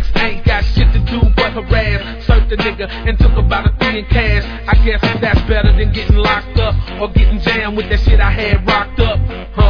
ex ain't got shit to do but harass. Served the nigga and took about a 3 in cash. I guess that's better than getting locked up or getting jammed with that shit I had rocked up.